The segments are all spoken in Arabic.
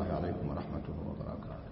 الله عليكم ورحمته وبركاته.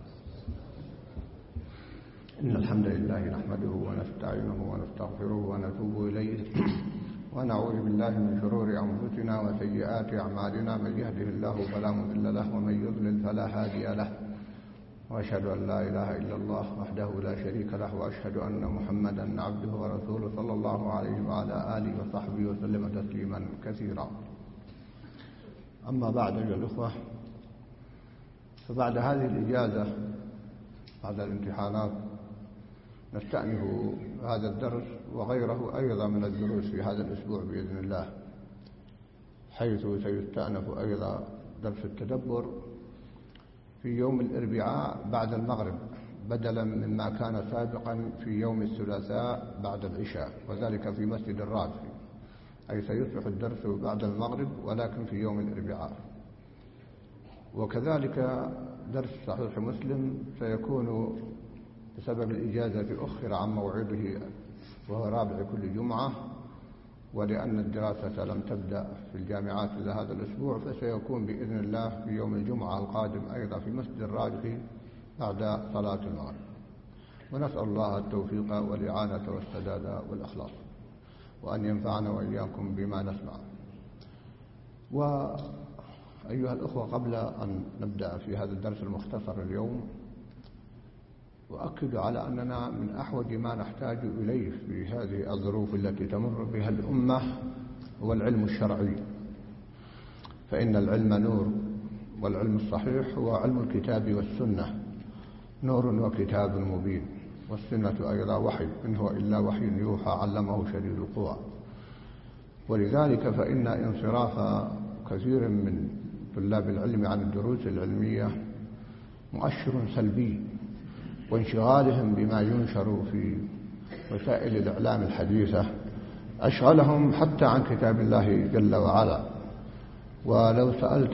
إن الحمد لله نحمده ونستعينه ونستغفره ونتوب إليه ونعوذ بالله من شرور أنفسنا وسيئات أعمالنا، من يهده الله فلا مضل له ومن يضلل فلا هادي له، وأشهد أن لا إله إلا الله وحده لا شريك له، وأشهد أن محمدا عبده ورسوله صلى الله عليه وعلى آله وصحبه وسلم تسليما كثيرا. أما بعد أيها الأخوة، فبعد هذه الإجازة بعد الامتحانات نستأنف هذا الدرس وغيره أيضا من الدروس في هذا الأسبوع بإذن الله، حيث سيستأنف أيضا درس التدبر في يوم الأربعاء بعد المغرب بدلا مما كان سابقا في يوم الثلاثاء بعد العشاء، وذلك في مسجد الرافي، أي سيصبح الدرس بعد المغرب ولكن في يوم الأربعاء. وكذلك درس صحيح مسلم سيكون بسبب الإجازة أخر عن موعده وهو رابع كل جمعة، ولأن الدراسة لم تبدأ في الجامعات إلى هذا الأسبوع، فسيكون بإذن الله في يوم الجمعة القادم أيضا في مسجد الراجحي بعد صلاة المغرب. ونسأل الله التوفيق والإعانة والسداد والإخلاص، وأن ينفعنا وإياكم بما نسمع. وأيها الأخوة، قبل أن نبدأ في هذا الدرس المختصر اليوم، وأكد على أننا من أحوج ما نحتاج إليه في هذه الظروف التي تمر بها الأمة هو العلم الشرعي، فإن العلم نور، والعلم الصحيح هو علم الكتاب والسنة، نور وكتاب مبين، والسنة أيضا وحي، إن هو إلا وحي يوحى علمه شديد القوى. ولذلك فإن انصراف كثير من طلاب العلم عن الدروس العلمية مؤشر سلبي، وانشغالهم بما ينشر في وسائل الإعلام الحديثة أشغلهم حتى عن كتاب الله جل وعلا. ولو سألت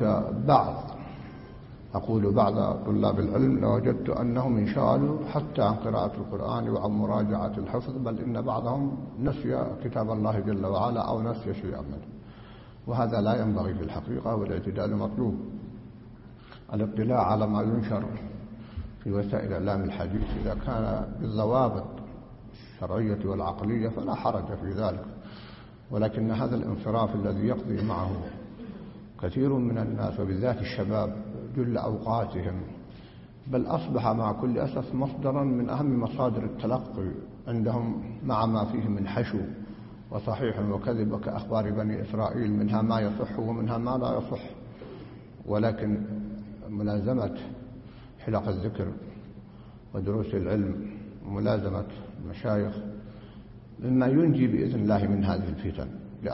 بعض طلاب العلم لوجدت أنهم انشغلوا حتى عن قراءة القرآن وعن مراجعة الحفظ، بل إن بعضهم نسي كتاب الله جل وعلا أو نسي شيئا منه، وهذا لا ينبغي في الحقيقة، والاعتدال مطلوب. الاطلاع على ما ينشر في وسائل الإعلام الحديث إذا كان بالضوابط الشرعية والعقلية فلا حرج في ذلك، ولكن هذا الانصراف الذي يقضي معه كثير من الناس وبالذات الشباب جل أوقاتهم، بل أصبح مع كل أسف مصدرا من أهم مصادر التلقي عندهم، مع ما فيه من حشو وصحيح وكذب، وكأخبار بني إسرائيل منها ما يصح ومنها ما لا يصح. ولكن ملازمة حلق الذكر ودروس العلم وملازمة المشايخ مما ينجي بإذن الله من هذه الفتن،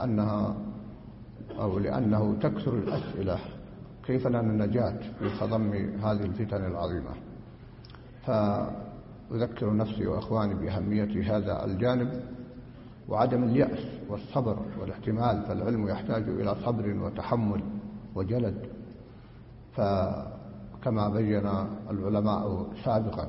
لأنه تكثر الأسئلة كيف لنا النجاة في خضم هذه الفتن العظيمة. فأذكر نفسي وأخواني بأهمية هذا الجانب وعدم اليأس والصبر والاحتمال، فالعلم يحتاج إلى صبر وتحمل وجلد، كما بين العلماء سابقا.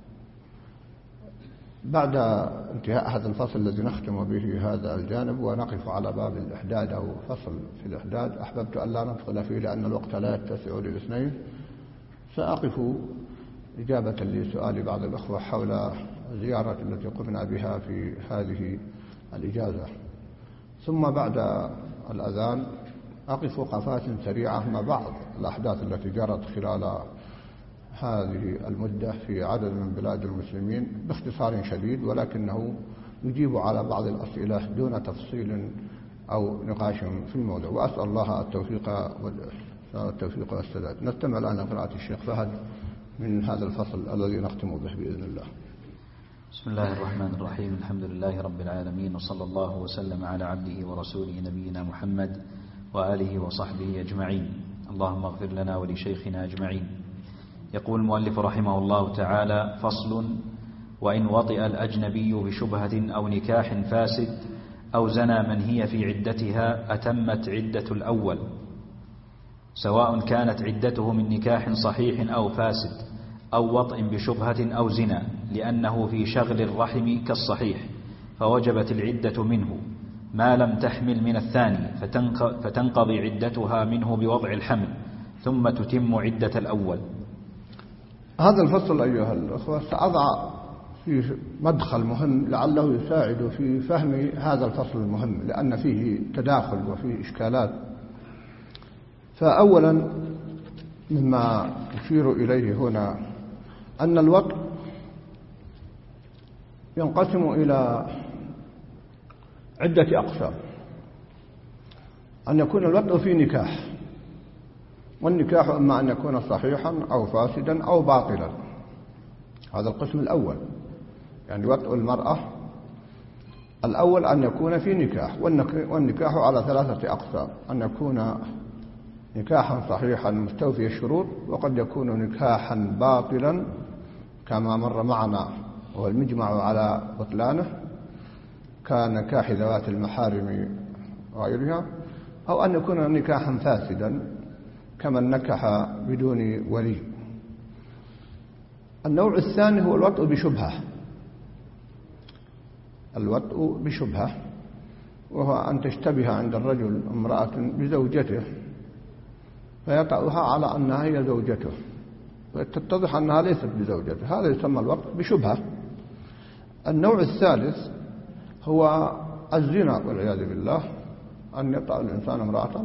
بعد انتهاء هذا الفصل الذي نختم به هذا الجانب ونقف على باب الإحداد أو فصل في الإحداد، أحببت أن لا ندخل فيه لأن الوقت لا يتسع للاثنين. سأقف إجابة لسؤال بعض الأخوة حول الزيارة التي قمنا بها في هذه الإجازة، ثم بعد الأذان أقف وقفات سريعة مع بعض الأحداث التي جرت خلال هذه المدة في عدد من بلاد المسلمين باختصار شديد، ولكنه يجيب على بعض الأسئلة دون تفصيل أو نقاش في الموضوع، وأسأل الله التوفيق والسداد. نستمع الآن لقراءة الشيخ فهد من هذا الفصل الذي نختم به بإذن الله. بسم الله الرحمن الرحيم، الحمد لله رب العالمين، وصلى الله وسلم على عبده ورسوله نبينا محمد وآله وصحبه أجمعين. اللهم اغفر لنا ولشيخنا أجمعين. يقول المؤلف رحمه الله تعالى: فصل: وإن وطئ الأجنبي بشبهة أو نكاح فاسد أو زنى من هي في عدتها أتمت عدة الأول، سواء كانت عدته من نكاح صحيح أو فاسد أو وطئ بشبهة أو زنا، لأنه في شغل الرحم كالصحيح، فوجبت العدة منه ما لم تحمل من الثاني، فتنقضي عدتها منه بوضع الحمل، ثم تتم عدة الأول. هذا الفصل أيها الأخوة سأضع فيه مدخل مهم لعله يساعد في فهم هذا الفصل المهم، لأن فيه تداخل وفيه إشكالات. فأولا مما أشير إليه هنا أن الوطء ينقسم إلى عدة أقسام. أن يكون الوطء في نكاح، والنكاح إما أن يكون صحيحا أو فاسدا أو باطلا، هذا القسم الأول. يعني وطء المرأة الأول أن يكون في نكاح، والنكاح على 3 أقسام: أن يكون نكاحا صحيحا مستوفي الشروط، وقد يكون نكاحا باطلا كما مر معنا وهو المجمع على بطلانه كنكاح ذوات المحارم وغيرها، أو أن يكون نكاحا فاسدا كمن نكح بدون ولي. النوع الثاني هو الوطء بشبهة. الوطء بشبهة وهو أن تشتبه عند الرجل امرأة بزوجته فيطأها على أنها هي زوجته وتتضح أنها ليست بزوجته، هذا يسمى الوطء بشبهة. النوع الثالث هو الزنا والعياذ بالله، أن يطأ الإنسان امرأة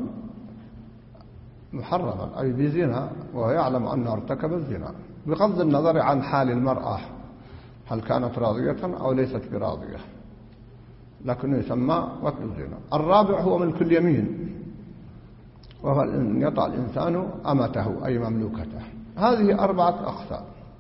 محرما أي بزنا وهو يعلم أنه ارتكب الزنا، بغض النظر عن حال المرأة هل كانت راضية أو ليست براضية، لكنه يسمى وطء الزنا. الرابع هو ملك اليمين، وهو أن يطأ الإنسان أمته أي مملوكته. هذه 4 أقسام.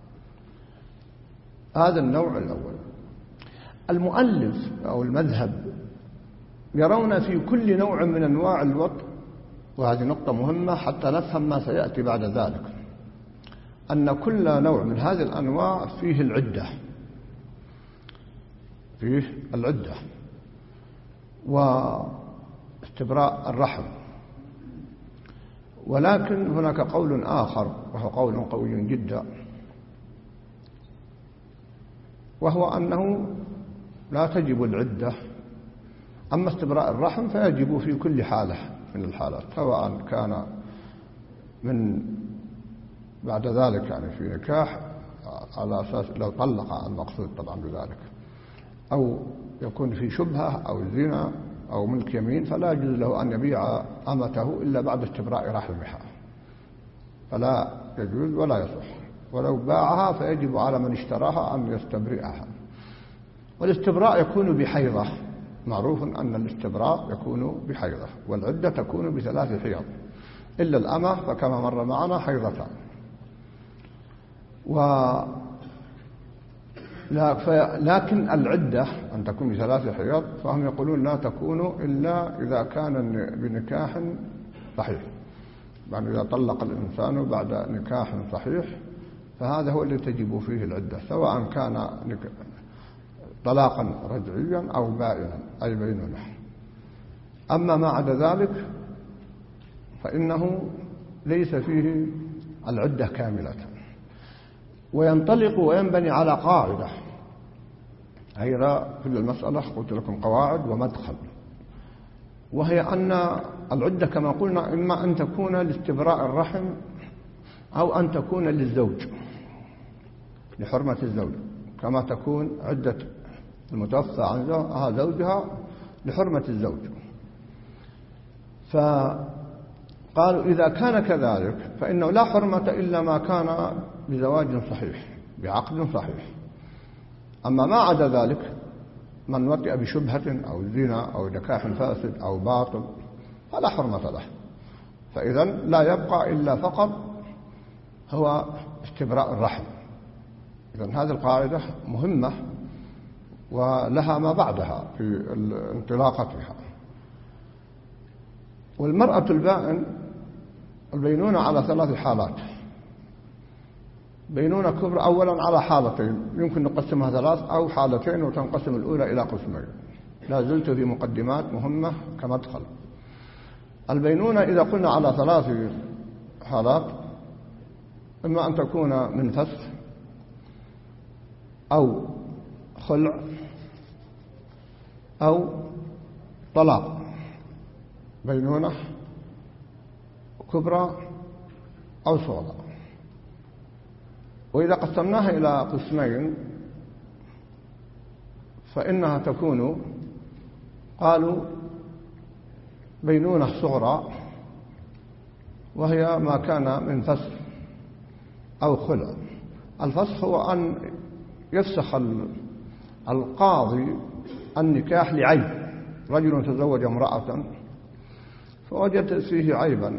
هذا النوع الأول. المؤلف أو المذهب يرون في كل نوع من أنواع الوطء، وهذه نقطة مهمة حتى نفهم ما سيأتي بعد ذلك، أن كل نوع من هذه الأنواع فيه العدة، فيه العدة واستبراء الرحم. ولكن هناك قول آخر وهو قول قوي جدا، وهو أنه لا تجب العدة، أما استبراء الرحم فيجب في كل حالة من الحالات، سواء كان من بعد ذلك يعني في نكاح على أساس لو طلق المقصود طبعا بذلك، أو يكون في شبهة أو زنا أو ملك يمين، فلا يجوز له أن يبيع أمته إلا بعد استبراء رحمها، فلا يجوز ولا يصح. ولو باعها فيجب على من اشتراها أن يستبرئها. والاستبراء يكون بحيضة، معروف أن الاستبراء يكون بحيضة، والعدة تكون ب3 حيض، إلا الأمة فكما مر معنا حيضتان. لكن العدة أن تكون ب3 حيض فهم يقولون لا تكون إلا إذا كان بنكاح صحيح، يعني إذا طلق الإنسان بعد نكاح صحيح فهذا هو اللي تجب فيه العدة، سواء كان طلاقا رجعيا أو بائنا أي بينونة. أما ما عدا ذلك فإنه ليس فيه العدة كاملة. وينطلق وينبني على قاعدة، هي كل المسألة قلت لكم قواعد ومدخل، وهي أن العدة كما قلنا إما أن تكون لاستبراء الرحم أو أن تكون للزوج لحرمة الزوج، كما تكون عدة المتوفى عنها زوجها لحرمة الزوج. فقالوا إذا كان كذلك فإنه لا حرمة إلا ما كان بزواج صحيح بعقد صحيح. أما ما عدا ذلك من وطئ بشبهة أو زنا أو نكاح فاسد أو باطل فلا حرمة له. فإذا لا يبقى إلا فقط هو استبراء الرحم. إذن هذه القاعدة مهمة ولها ما بعدها في انطلاقتها. والمرأة البائن البينونة على 3 حالات. بينونة كبرى أولا على حالتين، يمكن نقسمها 3 أو حالتين وتنقسم الأولى إلى قسمين. لا زلت في مقدمات مهمة كمدخل. البينونة إذا قلنا على 3 حالات، إما أن تكون من فسخ أو خلع أو طلاق. بينونة كبرى أو صغرى. وإذا قسمناها إلى قسمين فإنها تكون قالوا بينونة صغرى، وهي ما كان من فسخ أو خلع. الفسخ هو أن يفسخ القاضي النكاح لعيب. رجل تزوج امرأة فوجد فيه عيبا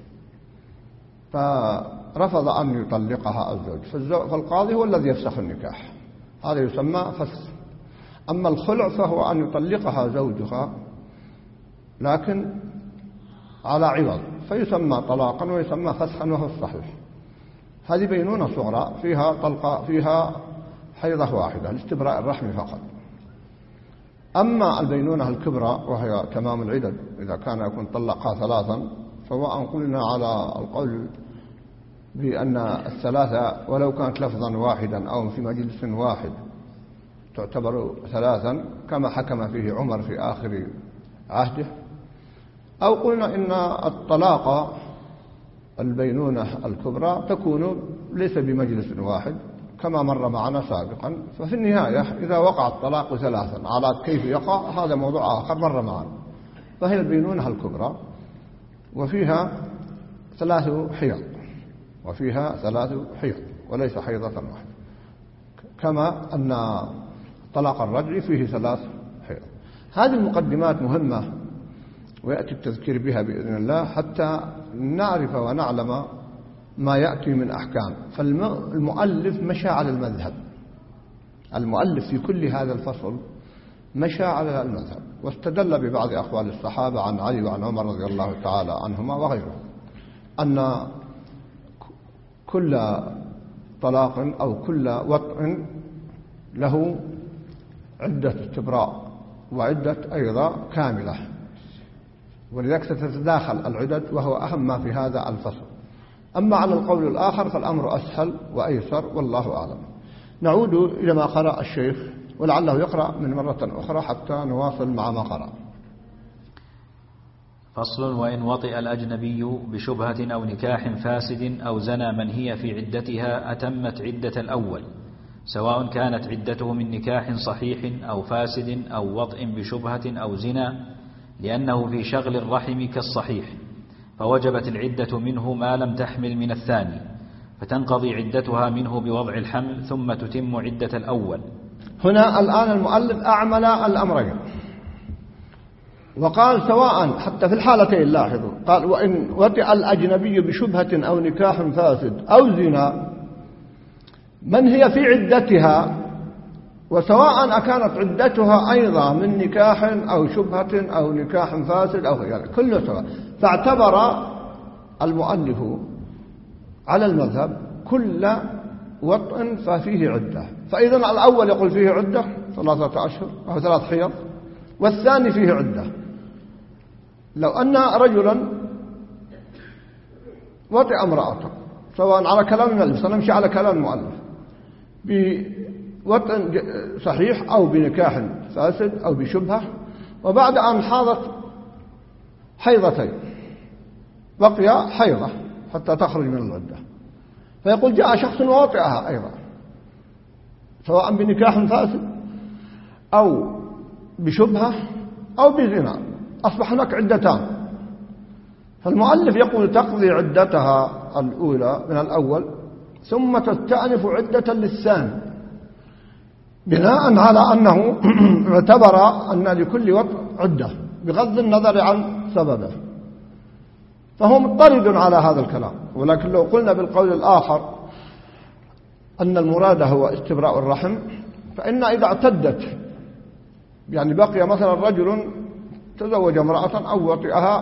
فرفض أن يطلقها الزوج، فالقاضي هو الذي يفسخ النكاح، هذا يسمى فسخ. أما الخلع فهو أن يطلقها زوجها لكن على عوض، فيسمى طلاقا ويسمى فسخا وهو الصحيح. هذه بينونة صغرى فيها طلقة، فيها حيضة واحدة لاستبراء الرحم فقط. أما البينونة الكبرى وهي تمام العدد، إذا كان يكون طلقها ثلاثا، سواء قلنا على القول بأن الثلاثة ولو كانت لفظا واحدا أو في مجلس واحد تعتبر ثلاثا كما حكم فيه عمر في آخر عهده، أو قلنا إن الطلاق البينونة الكبرى تكون ليس بمجلس واحد كما مر معنا سابقا. ففي النهاية إذا وقع الطلاق ثلاثا على كيف يقع هذا موضوع آخر مر معنا. فهي البينونة الكبرى وفيها 3 حيض، وفيها 3 حيض وليس حيضة واحدة، كما أن طلاق الرجل فيه 3 حيض. هذه المقدمات مهمة ويأتي التذكير بها بإذن الله حتى نعرف ونعلم ما يأتي من أحكام. فالمؤلف مشى على المذهب، المؤلف في كل هذا الفصل مشى على المذهب، واستدل ببعض أقوال الصحابة عن علي وعن عمر رضي الله تعالى عنهما وغيرهم أن كل طلاق أو كل وطء له عدة استبراء وعدة أيضا كاملة، ولذلك ستتداخل العدد وهو أهم ما في هذا الفصل. أما على القول الآخر فالأمر أسهل وأيسر والله أعلم. نعود إلى ما قرأ الشيخ ولعله يقرأ من مرة أخرى حتى نواصل مع ما قرأ. فصل: وإن وطئ الأجنبي بشبهة أو نكاح فاسد أو زنى من هي في عدتها أتمت عدة الأول، سواء كانت عدته من نكاح صحيح أو فاسد أو وطئ بشبهة أو زنا، لأنه في شغل الرحم كالصحيح، فوجبت العدة منه ما لم تحمل من الثاني، فتنقضي عدتها منه بوضع الحمل ثم تتم عدة الأول. هنا الآن المؤلف أعمل الأمرين وقال سواء، حتى في الحالتين لاحظوا، قال وإن وطئ الأجنبي بشبهة أو نكاح فاسد أو زنا من هي في عدتها، وسواء أكانت عدتها أيضا من نكاح أو شبهة أو نكاح فاسد أو غيره، كله سواء. فاعتبر المؤلف على المذهب كل وطء ففيه عدة، فإذا الأول يقول فيه عدة 3 أشهر أو 3 حيض، والثاني فيه عدة. لو أن رجلا وطئ امرأته، سواء على كلام المؤلف، سنمشي على كلام المؤلف، بوطئ صحيح أو بنكاح فاسد أو بشبهة، وبعد أن حاضت حيضتين بقي حيضة حتى تخرج من العدة، فيقول جاء شخص ووطئها أيضا سواء بنكاح فاسد أو بشبهة أو بزنا، أصبح هناك عدتان. فالمؤلف يقول تقضي عدتها الأولى من الأول ثم تستأنف عدة للثاني، بناء على أنه اعتبر أن لكل وطء عدة بغض النظر عن سببه، فهو مضطرد على هذا الكلام. ولكن لو قلنا بالقول الآخر أن المراد هو استبراء الرحم، فإن إذا اعتدت، يعني بقي مثلا رجل تزوج امرأة أو وطئها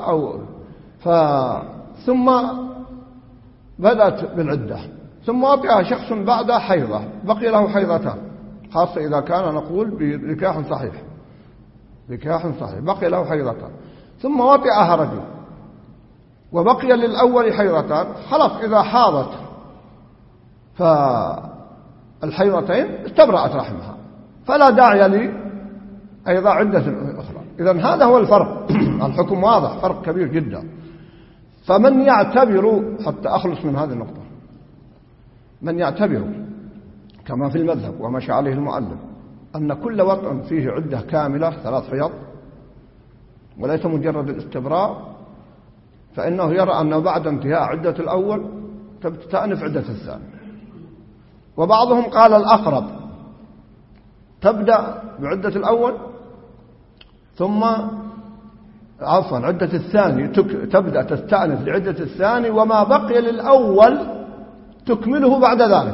ثم بدأت بالعدة، ثم وطئها شخص بعد حيضة بقي له حيضتان، خاصة إذا كان نقول بنكاح صحيح، نكاح صحيح بقي له حيضتان، ثم وطئها رجل وبقي للأول حيضتان، خلاص إذا حاضت فالحيضتين استبرأت رحمها، فلا داعي لي أيضا عدة أخرى. إذن هذا هو الفرق. الحكم واضح، فرق كبير جدا. فمن يعتبر، حتى أخلص من هذه النقطة، من يعتبر كما في المذهب ومشى عليه المؤلف أن كل وطء فيه عدة كاملة 3 حيض وليس مجرد الاستبراء، فإنه يرى أنه بعد انتهاء عدة الأول تستأنف عدة الثاني. وبعضهم قال الأقرب تبدأ بعدة الأول ثم عدة الثاني تبدأ تستأنف لعدة الثاني، وما بقي للأول تكمله بعد ذلك.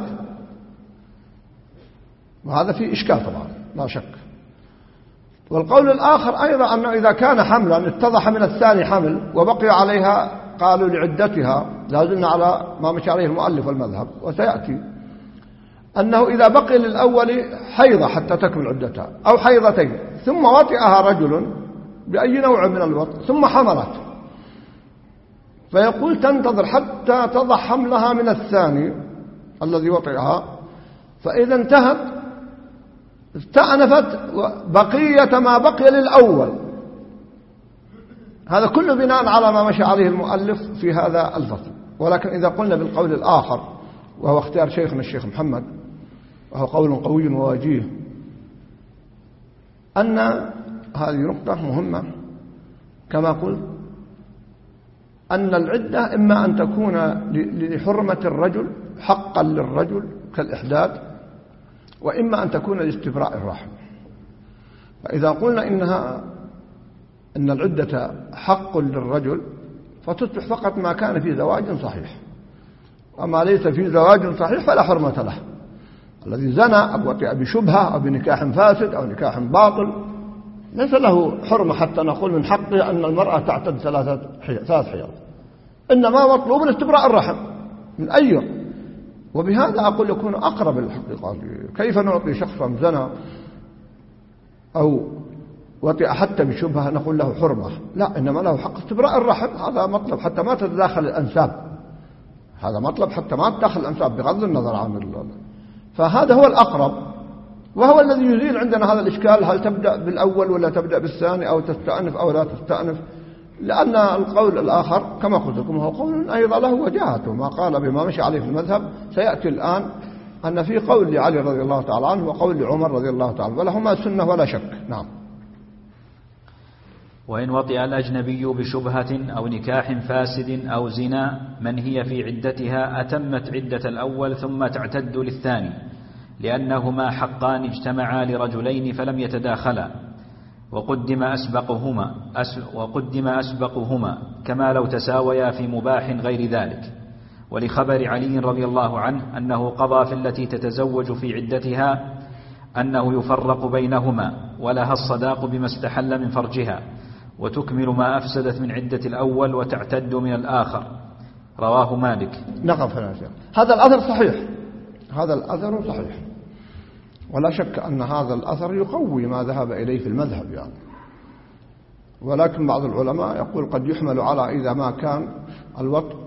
وهذا فيه إشكال طبعا لا شك. والقول الآخر أيضا أنه إذا كان حملا اتضح من الثاني حمل وبقي عليها، قالوا لعدتها، لازلنا على ما مشى عليه المؤلف والمذهب وسيأتي، أنه إذا بقي للأول حيضة حتى تكمل عدتها أو حيضتين ثم وطئها رجل بأي نوع من الوطء ثم حملت، فيقول تنتظر حتى تضع حملها من الثاني الذي وطئها، فإذا انتهت استأنفت بقية ما بقي للأول. هذا كله بناء على ما مشى عليه المؤلف في هذا الفصل. ولكن إذا قلنا بالقول الآخر وهو اختيار شيخنا الشيخ محمد، وهو قول قوي ووجيه، أن هذه نقطة مهمة كما قلت، أن العدة إما أن تكون لحرمة الرجل حقا للرجل كالإحداد، وإما أن تكون لاستبراء الرحم. فإذا قلنا إن العدة حق للرجل فتصبح فقط ما كان في زواج صحيح، وما ليس في زواج صحيح فلا حرمة له. الذي زنى أو وطئ بشبهة أو بنكاح فاسد أو نكاح باطل ليس له حرمة حتى نقول من حقه أن المرأة تعتد 3 حيض، إنما مطلوب الاستبراء الرحم من أي. وبهذا أقول يكون أقرب الحقيقة. كيف نعطي شخصا زنى أو وطئ حتى بشبهة نقول له حرمة؟ لا، إنما له حق استبراء الرحم. هذا مطلب حتى ما تتداخل الأنساب، هذا مطلب حتى ما تدخل الأنساب بغض النظر عن الله. فهذا هو الأقرب، وهو الذي يزيل عندنا هذا الإشكال، هل تبدأ بالأول ولا تبدأ بالثاني أو تستأنف أو لا تستأنف. لأن القول الآخر كما قلت لكم هو قول أيضا له وجاهته، ما قال بما مشى عليه في المذهب. سيأتي الآن أن في قول لعلي رضي الله تعالى عنه وقول لعمر رضي الله تعالى، ولهما سنة ولا شك. نعم. وإن وطئ الأجنبي بشبهة أو نكاح فاسد أو زنا من هي في عدتها أتمت عدة الأول ثم تعتد للثاني، لأنهما حقان اجتمعا لرجلين فلم يتداخلا، وقدم أسبقهما كما لو تساويا في مباح غير ذلك. ولخبر علي رضي الله عنه أنه قضى في التي تتزوج في عدتها أنه يفرق بينهما ولها الصداق بما استحل من فرجها، وتكمل ما أفسدت من عدة الأول وتعتد من الآخر. رواه مالك. نقف هنا. هذا الأثر صحيح، هذا الأثر صحيح، ولا شك أن هذا الأثر يقوي ما ذهب إليه في المذهب يعني. ولكن بعض العلماء يقول قد يحمل على إذا ما كان الوطء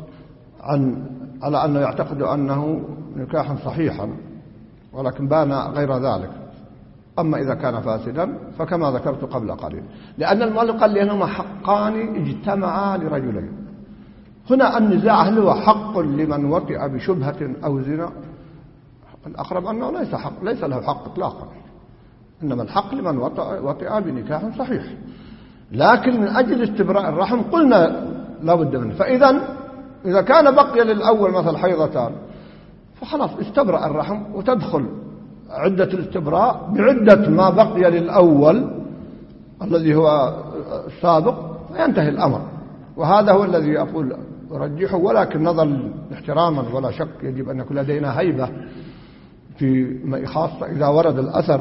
على أنه يعتقد أنه نكاحا صحيحا ولكن بان غير ذلك. أما إذا كان فاسدا فكما ذكرت قبل قليل، لأن المؤلف قال لأنهما حقان اجتمعا لرجلين. هنا النزاع هل هو حق لمن وطئ بشبهة أو زنا؟ الأقرب أنه ليس له حق إطلاقا، إنما الحق لمن وطئ بنكاح صحيح. لكن من أجل استبراء الرحم قلنا لا بد منه. إذا كان بقي للأول مثل حيضتان فخلاص استبرأ الرحم وتدخل عدة الاستبراء بعدة ما بقي للأول الذي هو السابق وينتهي الأمر. وهذا هو الذي أقول رجحه، ولكن نظر احتراما ولا شك يجب أن يكون لدينا هيبة في خاصة إذا ورد الأثر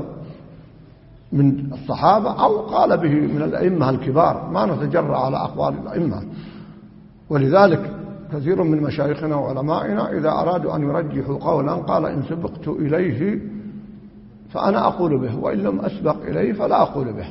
من الصحابة أو قال به من الأئمة الكبار، ما نتجرأ على أقوال الأئمة. ولذلك كثير من مشايخنا وعلمائنا إذا أرادوا أن يرجحوا قولا قال إن سبقت إليه فأنا أقول به، وإن لم أسبق إليه فلا أقول به.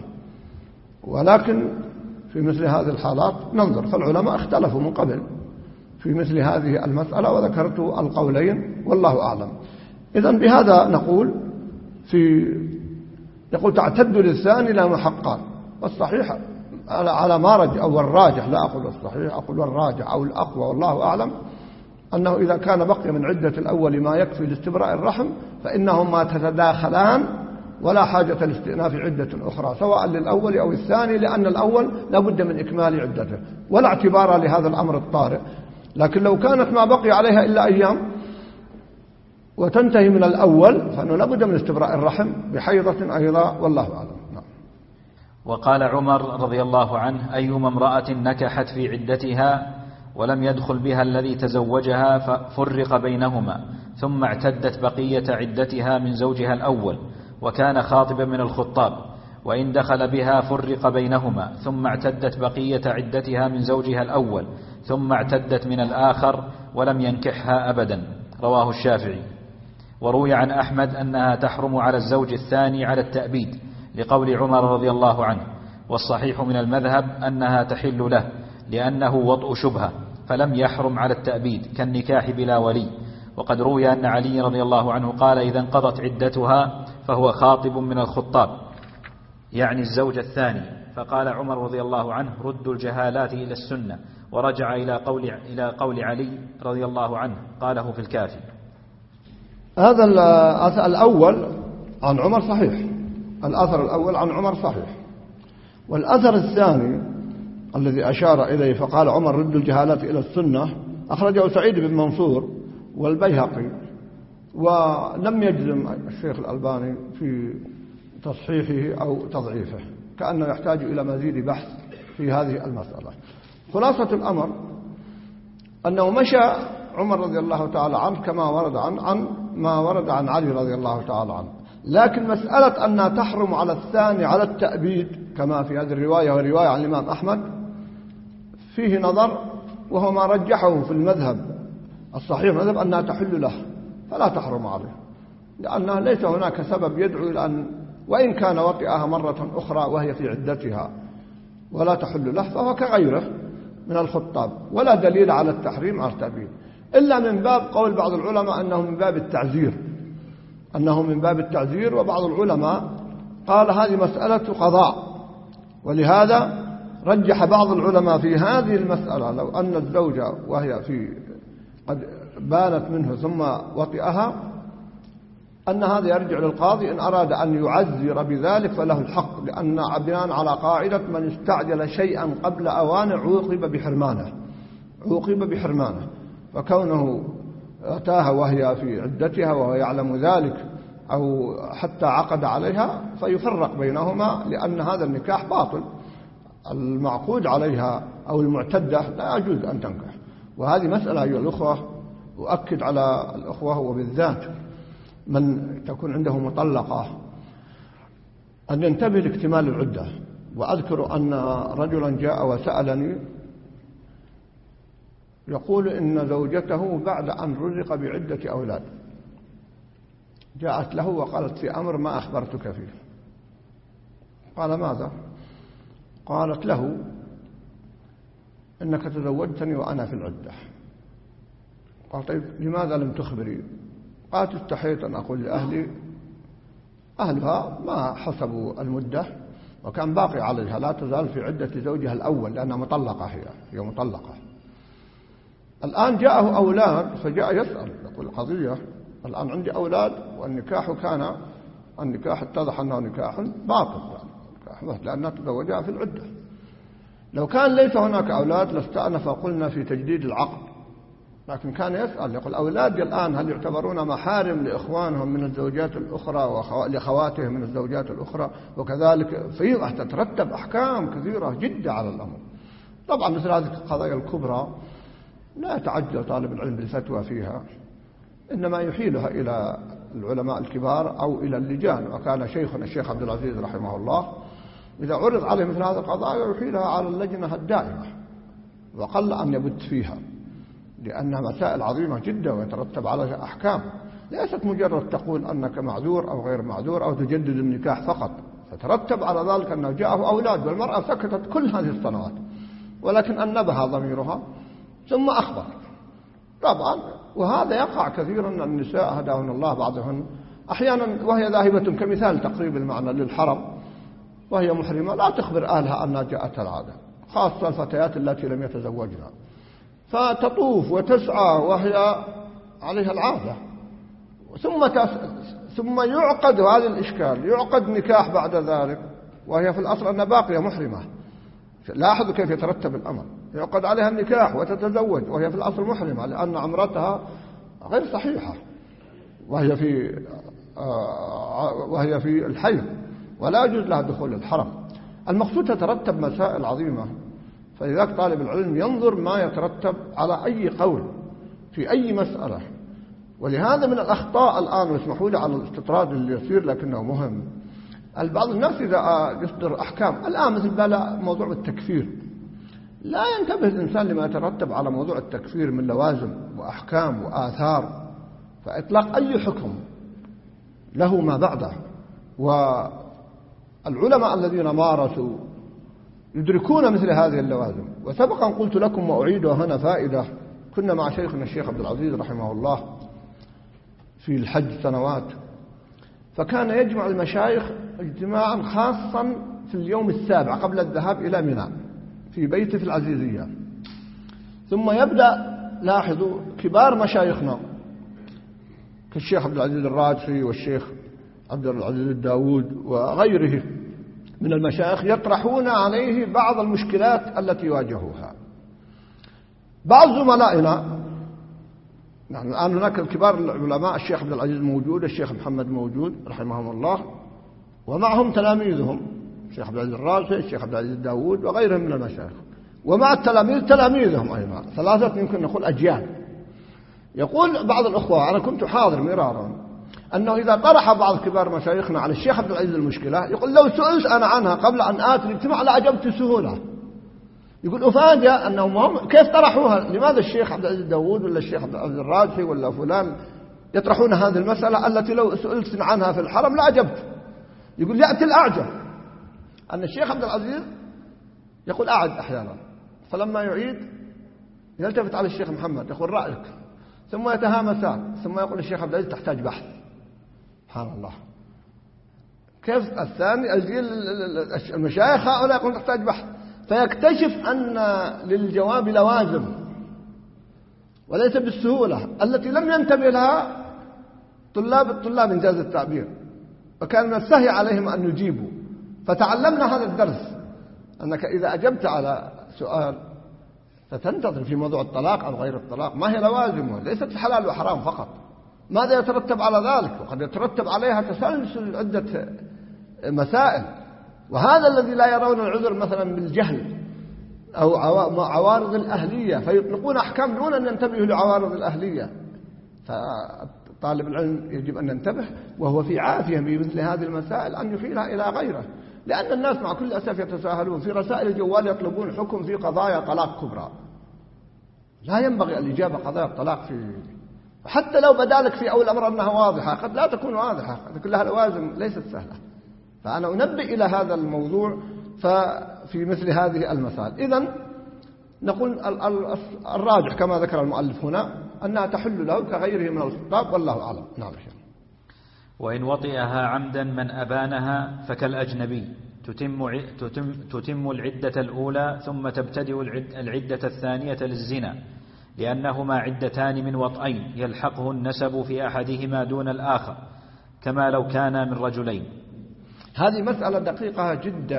ولكن في مثل هذه الحالات ننظر، فالعلماء اختلفوا من قبل في مثل هذه المسألة وذكرت القولين والله أعلم. إذن بهذا نقول تعتد للثاني لا محقان، والصحيح على ما رجع أو الراجح، لا أقول الصحيح، أقول الراجح أو الأقوى والله أعلم، أنه إذا كان بقي من عدة الأول ما يكفي لاستبراء الرحم فإنهما تتداخلان ولا حاجة لاستئناف عدة أخرى سواء للأول أو الثاني، لأن الأول لا بد من إكمال عدته ولا اعتبار لهذا الأمر الطارئ. لكن لو كانت ما بقي عليها إلا أيام وتنتهي من الأول فإنه لا بد من استبراء الرحم بحيضة أيضا والله أعلم. وقال عمر رضي الله عنه: أيما امرأة نكحت في عدتها ولم يدخل بها الذي تزوجها ففرق بينهما ثم اعتدت بقية عدتها من زوجها الأول وكان خاطبا من الخطاب، وإن دخل بها فرق بينهما ثم اعتدت بقية عدتها من زوجها الأول ثم اعتدت من الآخر ولم ينكحها أبدا. رواه الشافعي. وروي عن أحمد أنها تحرم على الزوج الثاني على التأبيد لقول عمر رضي الله عنه، والصحيح من المذهب أنها تحل له لأنه وطء شبهة فلم يحرم على التأبيد كالنكاح بلا ولي. وقد روي أن علي رضي الله عنه قال: إذا انقضت عدتها فهو خاطب من الخطاب، يعني الزوج الثاني. فقال عمر رضي الله عنه: ردوا الجهالات إلى السنة، ورجع إلى قول علي رضي الله عنه قاله في الكافي. هذا الأول عن عمر صحيح، الأثر الأول عن عمر صحيح. والأثر الثاني الذي أشار إليه فقال عمر ردوا الجهالات إلى السنة أخرجه سعيد بن منصور والبيهقي، ولم يجزم الشيخ الألباني في تصحيحه أو تضعيفه، كأنه يحتاج إلى مزيد بحث في هذه المسألة. خلاصة الأمر أنه مشى عمر رضي الله تعالى عنه كما ورد عن علي رضي الله تعالى عنه. لكن مسألة أنها تحرم على الثاني على التأبيد كما في هذه الرواية ورواية عن الإمام أحمد فيه نظر، وهو ما رجحه في المذهب الصحيح المذهب أنها تحل له فلا تحرم عليه، لأنها ليس هناك سبب يدعو إلى أن وإن كان وطئها مرة أخرى وهي في عدتها ولا تحل له فهو كغيره من الخطاب، ولا دليل على التحريم على التأبيد إلا من باب قول بعض العلماء أنه من باب التعزير، وبعض العلماء قال هذه مسألة قضاء. ولهذا رجح بعض العلماء في هذه المسألة لو أن الزوجة وهي قد بانت منه ثم وطئها أن هذا يرجع للقاضي إن أراد أن يعزر بذلك فله الحق، لأن بناء على قاعدة من استعجل شيئا قبل أوانه عوقب بحرمانه. فكونه أتاها وهي في عدتها وهو يعلم ذلك أو حتى عقد عليها فيفرق بينهما، لأن هذا النكاح باطل، المعقود عليها أو المعتدة لا يجوز أن تنكح. وهذه مسألة أيها الأخوة أؤكد على الأخوة وبالذات من تكون عنده مطلقة أن ينتبه لاكتمال العدة. وأذكر أن رجلا جاء وسألني يقول إن زوجته بعد أن رزق بعدة أولاد جاءت له وقالت في أمر ما أخبرتك فيه. قال ماذا؟ قالت له إنك تزوجتني وأنا في العدة. قال طيب لماذا لم تخبري؟ قالت استحيت أن أقول لأهلي، أهلها ما حسبوا المدة وكان باقي عليها لا تزال في عدة زوجها الأول لأنها مطلقة، هي مطلقة. الآن جاءه أولاد فجاء يسأل يقول قضية الآن عندي أولاد والنكاح اتضح أنه نكاح باطل لأنها تزوجها في العدة. لو كان ليس هناك أولاد لاستأنف قلنا في تجديد العقد، لكن كان يسأل يقول أولادي الآن هل يعتبرون محارم لإخوانهم من الزوجات الأخرى ولأخواتهم من الزوجات الأخرى؟ وكذلك فيه تترتب أحكام كثيرة جدا على الأمر. طبعا مثل هذه القضايا الكبرى لا يتعجل طالب العلم بالفتوى فيها، إنما يحيلها إلى العلماء الكبار أو إلى اللجان. وكان شيخنا الشيخ عبد العزيز رحمه الله إذا عرض عليه مثل هذه القضايا يحيلها على اللجنة الدائمة وقل أن يبت فيها، لأنها مسائل عظيمة جدا ويترتب عليها أحكام ليست مجرد تقول أنك معذور أو غير معذور أو تجدد النكاح فقط، فترتب على ذلك أنه جاءه أولاد والمرأة سكتت كل هذه السنوات، ولكن أنبها ضميرها ثم أخبر. طبعا وهذا يقع كثيرا أن النساء هداهن الله بعضهن أحيانا وهي ذاهبة كمثال تقريب المعنى للحرم وهي محرمة لا تخبر أهلها أنها جاءتها العادة، خاصة الفتيات التي لم يتزوجن، فتطوف وتسعى وهي عليها العادة، ثم يعقد هذا الإشكال، يعقد نكاح بعد ذلك وهي في الأصل أنها باقية محرمة. لاحظوا كيف يترتب الأمر، يعقد عليها النكاح وتتزوج وهي في الأصل محرمة لأن عمرتها غير صحيحة وهي في الحيض ولا يجوز لها دخول الحرم. المقصود تترتب مسائل عظيمة، فلذلك طالب العلم ينظر ما يترتب على أي قول في أي مسألة. ولهذا من الأخطاء الآن، واسمحوا لي على الاستطراد اللي يصير لكنه مهم، البعض الناس إذا يصدر أحكام الآن مثل بلا موضوع التكفير، لا ينتبه الإنسان لما يترتب على موضوع التكفير من لوازم وأحكام وآثار، فإطلاق أي حكم له ما بعده. والعلماء الذين مارسوا يدركون مثل هذه اللوازم. وسبقا قلت لكم وأعيدها هنا فائدة، كنا مع شيخنا الشيخ عبد العزيز رحمه الله في الحج سنوات، فكان يجمع المشايخ اجتماعا خاصا في اليوم السابع قبل الذهاب إلى منى في بيته في العزيزية، ثم يبدأ، لاحظوا كبار مشايخنا كالشيخ عبد العزيز الراجحي والشيخ عبد العزيز الداود وغيره من المشايخ يطرحون عليه بعض المشكلات التي يواجهوها. بعض زملائنا، نحن الآن هناك الكبار العلماء، الشيخ عبد العزيز موجود، الشيخ محمد موجود رحمهم الله، ومعهم تلاميذهم الشيخ عبد العزيز الراجحي، الشيخ عبد العزيز الداود وغيرهم من المشايخ، ومع التلاميذ تلاميذهم أيضا، ثلاثة يمكن نقول أجيال. يقول بعض الأخوة، أنا كنت حاضر مرارا، أنه إذا طرح بعض كبار مشايخنا على الشيخ عبد العزيز المشكلة، يقول لو سئلت أنا عنها قبل أن آتي الاجتماع لأجبت سهولة. يقول أفاجأ أنهم كيف طرحوها، لماذا الشيخ عبد العزيز الداود ولا الشيخ عبد العزيز الراجحي ولا فلان يطرحون هذه المسألة التي لو سئلت عنها في الحرم لأجبت. يقول يأتي الأعجب أن الشيخ عبد العزيز يقول أعد أحيانا، فلما يعيد يلتفت على الشيخ محمد يقول رأيك، ثم يتهامسان، ثم يقول الشيخ عبد العزيز تحتاج بحث. سبحان الله، كيف الثاني الجيل المشايخ هؤلاء يقول تحتاج بحث، فيكتشف أن للجواب لوازم وليس بالسهولة التي لم ينتبه لها الطلاب إنجاز التعبير، وكان من السهل عليهم أن يجيبوا. فتعلمنا هذا الدرس، أنك إذا أجبت على سؤال فتنتظر في موضوع الطلاق أو غير الطلاق ما هي لوازمه، ليست حلال وحرام فقط، ماذا يترتب على ذلك، وقد يترتب عليها تسلسل عدة مسائل. وهذا الذي لا يرون العذر مثلا بالجهل أو عوارض الأهلية، فيطلقون أحكام دون أن ينتبهوا لعوارض الأهلية. فطالب العلم يجب أن ينتبه وهو في عافية بمثل هذه المسائل أن يحيلها إلى غيره، لأن الناس مع كل أسف يتساهلون في رسائل الجوال، يطلبون حكم في قضايا طلاق كبرى. لا ينبغي الإجابة قضايا الطلاق حتى لو بدالك في أول أمر أنها واضحة، قد لا تكون واضحة، قد كلها لوازم ليست سهلة. فأنا أنبه إلى هذا الموضوع ففي مثل هذه المسائل. إذن نقول الراجح كما ذكر المؤلف هنا أنها تحل له كغيره من الخطاب، والله أعلم. نعم. وإن وطئها عمدا من أبانها فكالأجنبي، تتم العدة الأولى ثم تبتدئ العدة الثانية للزنا، لأنهما عدتان من وطئين يلحقه النسب في أحدهما دون الآخر، كما لو كان من رجلين. هذه مسألة دقيقة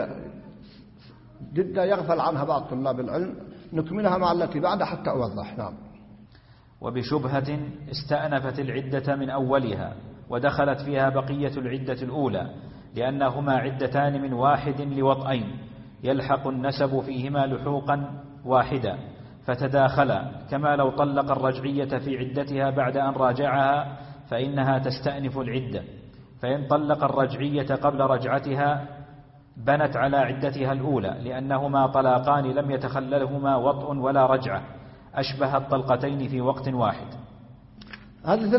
جدا يغفل عنها بعض طلاب العلم، نكملها مع التي بعد حتى أوضح. نعم. وبشبهة استأنفت العدة من أولها ودخلت فيها بقية العدة الأولى، لأنهما عدتان من واحد لوطئين يلحق النسب فيهما لحوقا واحدا فتداخلا، كما لو طلق الرجعية في عدتها بعد أن راجعها فإنها تستأنف العدة. فإن طلق الرجعية قبل رجعتها بنت على عدتها الأولى، لأنهما طلاقان لم يتخللهما وطء ولا رجعة، أشبه الطلقتين في وقت واحد. هذه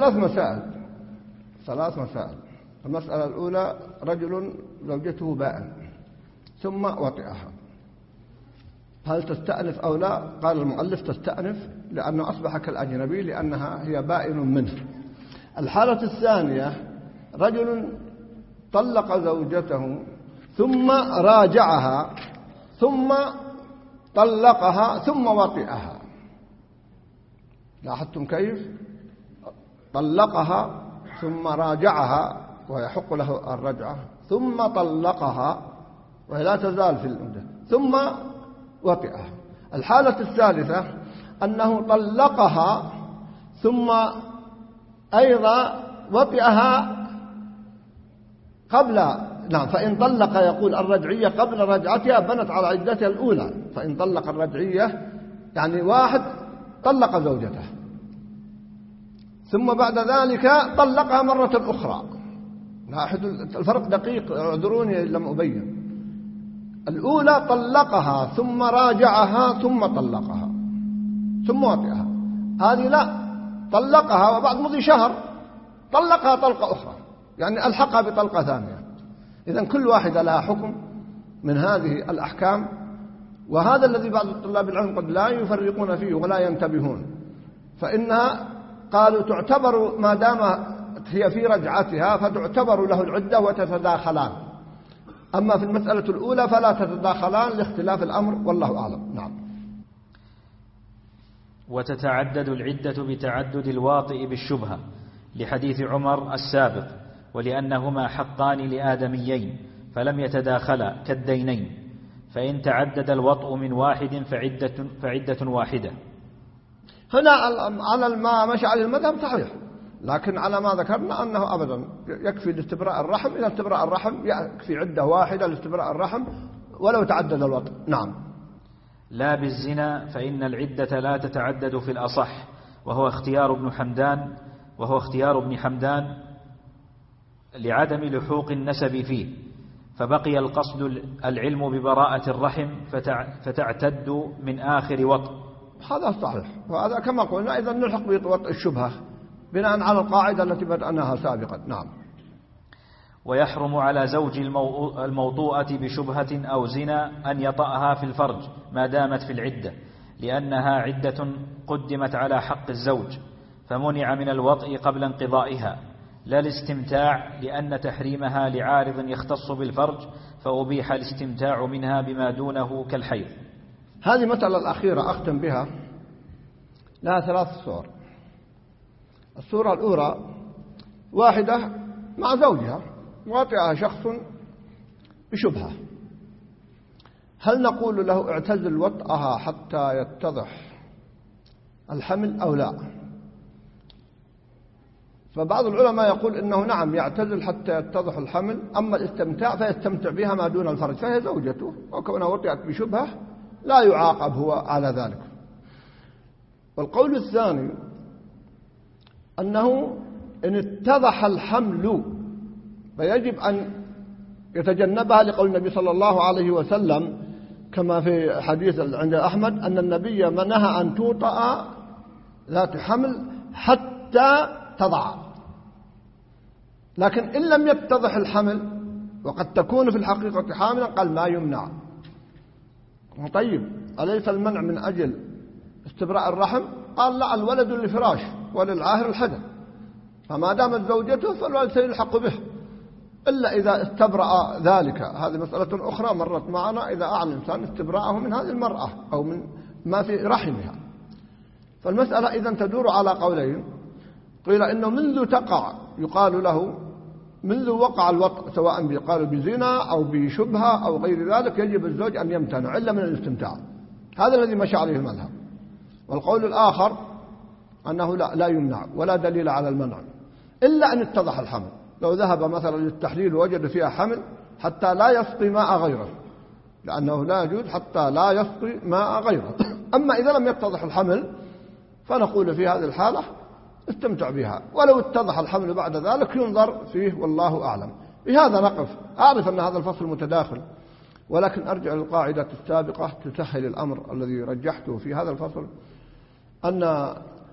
ثلاث مسائل. المسألة الأولى، رجل زوجته بائن ثم وطئها، هل تستأنف أو لا؟ قال المؤلف تستأنف، لأنه أصبح كالأجنبي لأنها هي بائن منه. الحالة الثانية، رجل طلق زوجته ثم راجعها ثم طلقها ثم وطئها. لاحظتم كيف؟ طلقها ثم راجعها ويحق له الرجعة، ثم طلقها وهي لا تزال في العدة، ثم وطئها. الحالة الثالثة أنه طلقها ثم أيضا وطئها قبل، نعم، فإن طلق يقول الرجعية قبل رجعتها بنت على عدتها الأولى. فإن طلق الرجعية يعني واحد طلق زوجته ثم بعد ذلك طلقها مرة أخرى. لاحظوا الفرق دقيق، اعذروني لم أبين. الأولى طلقها ثم راجعها ثم طلقها ثم وطئها. هذه لا، طلقها وبعد مضي شهر طلقها طلقة أخرى، يعني ألحقها بطلقة ثانية. إذن كل واحدة لها حكم من هذه الأحكام، وهذا الذي بعض الطلاب العلم قد لا يفرقون فيه ولا ينتبهون. فإنها قالوا تعتبر ما دام هي في رجعتها فتعتبر له العدة وتتداخلان، أما في المسألة الأولى فلا تتداخلان لاختلاف الأمر، والله أعلم. نعم. وتتعدد العدة بتعدد الواطئ بالشبهة لحديث عمر السابق، ولأنهما حقان لآدميين فلم يتداخلا كالدينين، فإن تعدد الوطء من واحد فعدة واحدة. هنا على ما مشى على المذهب صحيح، لكن على ما ذكرنا أنه أبدا يكفي لاستبراء الرحم، إذا استبراء الرحم يكفي عدة واحدة لاستبراء الرحم ولو تعدد الوطء. نعم. لا بالزنا فإن العدة لا تتعدد في الأصح، وهو اختيار ابن حمدان لعدم لحوق النسب فيه، فبقي القصد العلم ببراءة الرحم فتعتد من آخر وطء. هذا صحيح، وهذا كما قلنا إذا نلحق بوطء الشبهة بناء على القاعدة التي بدأناها سابقا. نعم. ويحرم على زوج الموطوءة بشبهة أو زنا أن يطأها في الفرج ما دامت في العدة، لأنها عدة قدمت على حق الزوج، فمنع من الوطء قبل انقضائها، لا الاستمتاع، لأن تحريمها لعارض يختص بالفرج، فأبيح الاستمتاع منها بما دونه كالحيض. هذه مسألة الأخيرة أختم بها، لها 3 صور. الصورة الأولى واحدة مع زوجها واطئها شخص بشبهة، هل نقول له اعتزل وطئها حتى يتضح الحمل أو لا؟ فبعض العلماء يقول إنه نعم يعتزل حتى يتضح الحمل، أما الاستمتاع فيستمتع بها ما دون الفرج، فهي زوجته وكونها وطئت بشبهة لا يعاقب هو على ذلك. والقول الثاني أنه إن اتضح الحمل فيجب أن يتجنبها، لقول النبي صلى الله عليه وسلم كما في حديث عند أحمد أن النبي منها أن توطأ ذات حمل حتى تضع. لكن إن لم يتضح الحمل وقد تكون في الحقيقة حاملا قال ما يمنع. طيب أليس المنع من أجل استبراء الرحم؟ قال لا، الولد للفراش وللعاهر الحدث، فما دامت زوجته فالولد سيلحق به، إلا إذا استبرأ ذلك. هذه مسألة أخرى مرت معنا، إذا أعلم الإنسان استبراءه من هذه المرأة أو من ما في رحمها. فالمسألة إذن تدور على قولين، قيل إنه منذ تقع يقال له منذ وقع الوطء سواء يقال بزنا أو بشبهة أو غير ذلك يجب الزوج أن يمتنع إلا من الاستمتاع. هذا الذي مشى عليه المذهب. والقول الآخر أنه لا يمنع ولا دليل على المنع إلا أن اتضح الحمل. لو ذهب مثلا للتحليل ووجد فيها حمل حتى لا يسقي ماء غيره، لأنه لا يجوز حتى لا يسقي ماء غيره. أما إذا لم يتضح الحمل فنقول في هذه الحالة استمتع بها، ولو اتضح الحمل بعد ذلك ينظر فيه، والله أعلم. بهذا نقف. أعرف أن هذا الفصل متداخل، ولكن أرجع للقاعدة السابقة تسهل الأمر الذي رجحته في هذا الفصل، أن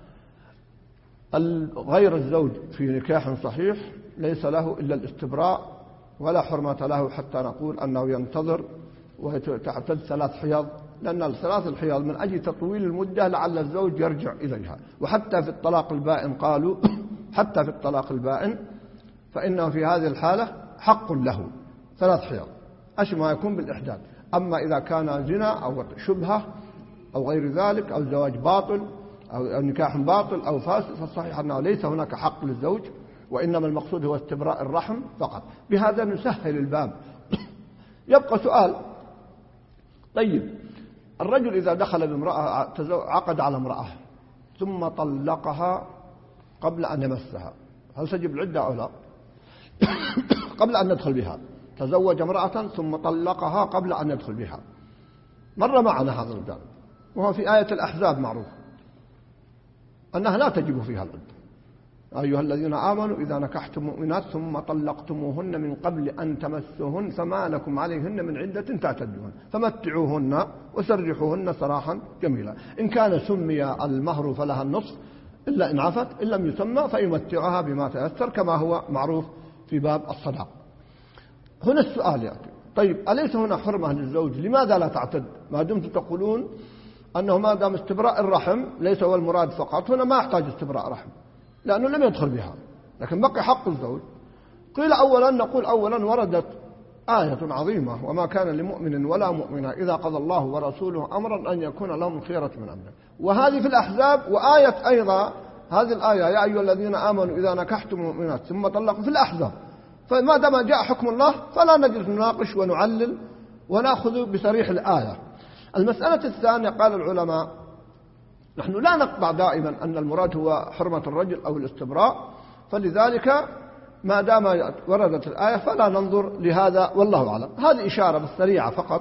غير الزوج في نكاح صحيح ليس له إلا الاستبراء، ولا حرمة له حتى نقول أنه ينتظر وتعتد 3 حيض، لأن 3 الحيض من أجل تطويل المدة لعل الزوج يرجع إليها. وحتى في الطلاق البائن قالوا حتى في الطلاق البائن فإنه في هذه الحالة حق له 3 حيض، أشبه ما يكون بالإحداث. أما إذا كان زنا أو شبهة أو غير ذلك أو زواج باطل أو نكاح باطل أو فاسد فالصحيح أنه ليس هناك حق للزوج، وإنما المقصود هو استبراء الرحم فقط. بهذا نسهل الباب. يبقى سؤال: طيب الرجل إذا دخل بامرأة عقد على امرأة ثم طلقها قبل أن يمسها، هل تجب العدة أو لا؟ قبل أن ندخل بها، تزوج امرأة ثم طلقها قبل أن يدخل بها. مر معنا هذا الجانب، وهو في آية الأحزاب معروف أنها لا تجب فيها العدة. أيها الذين آمنوا إذا نكحتم مؤمنات ثم طلقتموهن من قبل أن تمسوهن فما لكم عليهن من عدة تعتدون فمتعوهن وسرحوهن سراحا جميلا. إن كان سمي المهر فلها النصف إلا إن عفت، إن لم يسمى فيمتعها بما تيسر كما هو معروف في باب الصداق. هنا السؤال يأتي: طيب أليس هنا حرمة للزوج؟ لماذا لا تعتد ما دمتم تقولون أنه ما دام استبراء الرحم ليس هو المراد فقط، هنا ما يحتاج استبراء رحم لأنه لم يدخل بها، لكن بقي حق الزوج. قيل أولا، نقول أولا وردت آية عظيمة: وما كان لمؤمن ولا مؤمنة إذا قضى الله ورسوله أمرا أن يكون لهم خيرة من أمره. وهذه في الأحزاب، وآية أيضا هذه الآية: يا أيها الذين آمنوا إذا نكحتم مؤمنات ثم طلقوا، في الأحزاب. فما دام جاء حكم الله فلا نجلس نناقش ونعلل ونأخذ بصريح الآية. المسألة الثانية، قال العلماء: نحن لا نقطع دائما أن المراد هو حرمة الرجل أو الاستبراء، فلذلك ما دام وردت الآية فلا ننظر لهذا والله أعلم. هذه إشارة بالسريعة فقط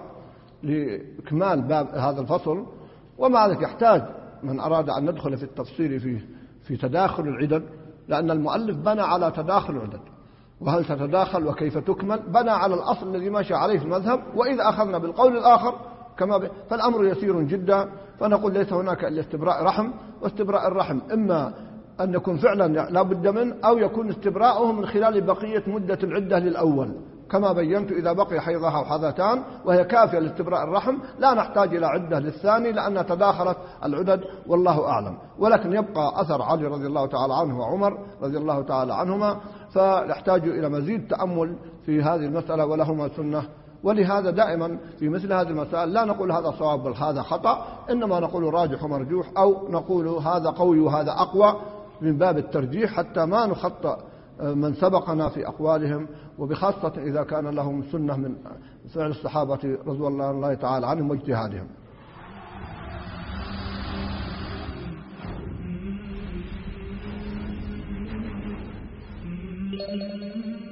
لإكمال باب هذا الفصل، ومع ذلك يحتاج من أراد أن ندخل في التفصيل في تداخل العدد، لأن المؤلف بنى على تداخل العدد، وهل تتداخل وكيف تكمل، بنى على الأصل الذي ماشى عليه في المذهب. وإذا أخذنا بالقول الآخر فالأمر يسير جدا. فنقول ليس هناك إلا استبراء رحم، واستبراء الرحم إما أن يكون فعلا لا بد منه، أو يكون استبراؤه من خلال بقية مدة العدة للأول كما بينت، إذا بقي حيضها وحذتان وهي كافية لاستبراء الرحم لا نحتاج إلى عدة للثاني لأنها تداخلت العدد والله أعلم. ولكن يبقى أثر علي رضي الله تعالى عنه وعمر رضي الله تعالى عنهما، فيحتاج إلى مزيد تأمل في هذه المسألة ولهما سنة. ولهذا دائما في مثل هذه المسائل لا نقول هذا صواب بل هذا خطأ، إنما نقول راجح ومرجوح، أو نقول هذا قوي وهذا أقوى من باب الترجيح، حتى ما نخطئ من سبقنا في أقوالهم، وبخاصة إذا كان لهم سنة من فعل الصحابة رضوان الله تعالى عنهم واجتهادهم.